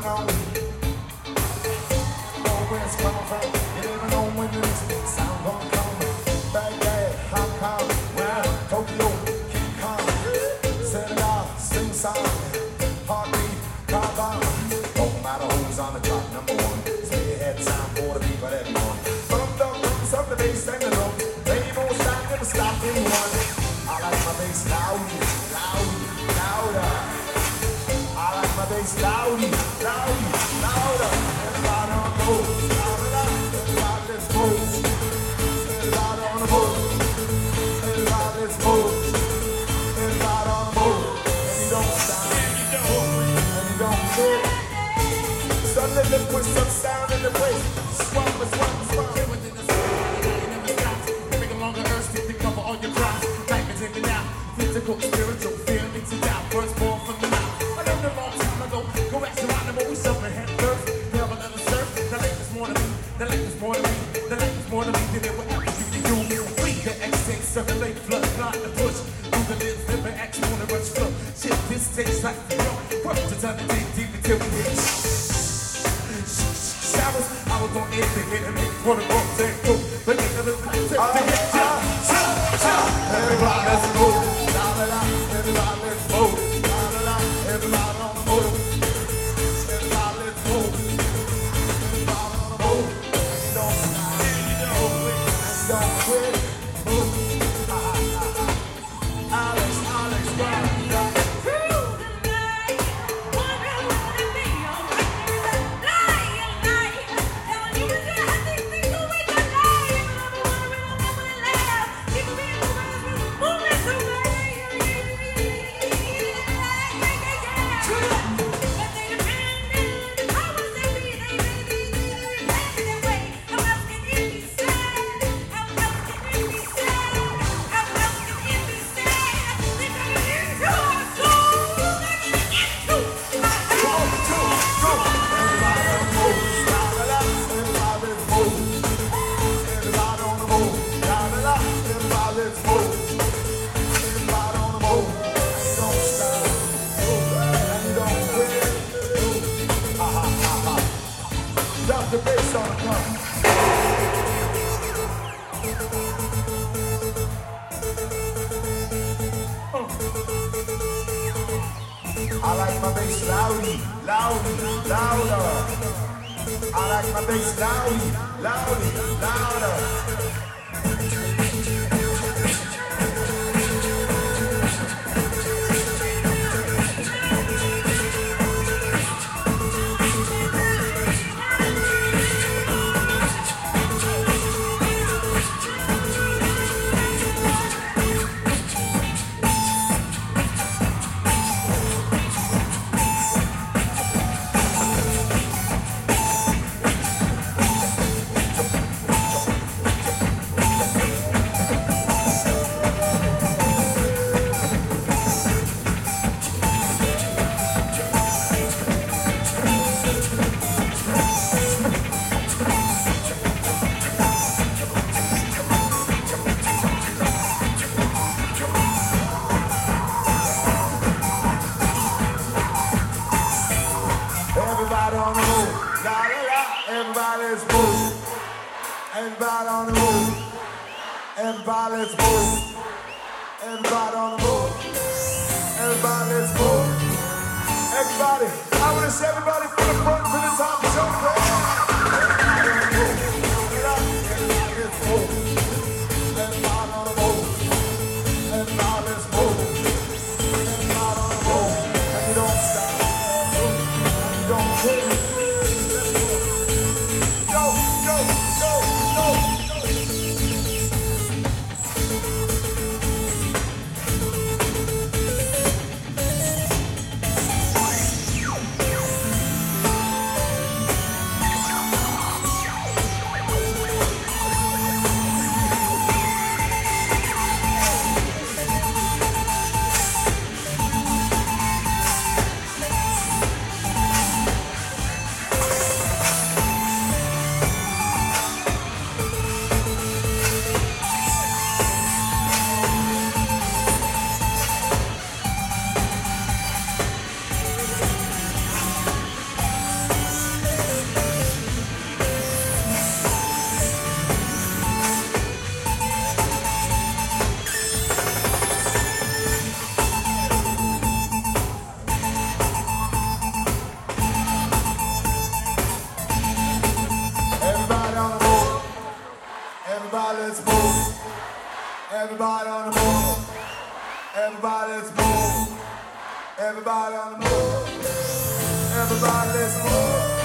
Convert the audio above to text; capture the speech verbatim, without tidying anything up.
going on. Know where it's coming from. You never know when the next sound gonna come. Baghdad, Hong Kong, well, Tokyo, King Kong, Senegal, sing song, heartbeat, car bomb. Don't matter who's on the top, number one. Stay ahead, time for the people that want. From the roots of the bass and the drum, they won't stop, never stop anyone. I like my bass loud, loud, louder. I like my bass loudy, loudy, louder. Everybody on the move, louder, everybody let's move. Everybody on the move, everybody let's move. Everybody on the move, and you don't stop, and you don't quit. So let them put some sound in the place. Swap, swap, swap. Within the sound, you never stop. Bring along the earth, stick to cover all your crimes. Diamonds in and out, physical, spiritual, feelings and doubt. First born from the mouth. I learned a long time ago. Go ask around them, we suffer head first. Never let us surf. The life is more to me. The life is more to me. The life is more to me than it will ever be to you. Free the exchange, circulate, flood, blind the push. Through the lips, liver, X, wanna rush flow. Shit, this tastes like the yo. Work to turn the day deep until we hit. Showers, I was on air to hit and make for the boat take go. But they never take the hit. Everybody, let's go. La la la, everybody, let's go. La la la, everybody on the boat. Everybody, let's go. Everybody on the boat. And you don't stop, and you don't quit, and you don't quit. Move. Ah, ah, ah. Alex, Alex, right. The bass on the drum. Uh. I like my bass loudy, loudy, louder. I like my bass loudy, loudy, louder. Everybody on the move, la la la, everybody let's move. Everybody on the move, everybody let's move. Everybody on the move, everybody let's move. Everybody, I want to see everybody from the front to the top, so everybody on the move, everybody let's move. Everybody on the move, everybody let's move. Everybody on the move, and you don't stop. Don't quit. Go, go, go, go. Everybody on the move. Everybody let's move. Everybody on the move. Everybody let's move.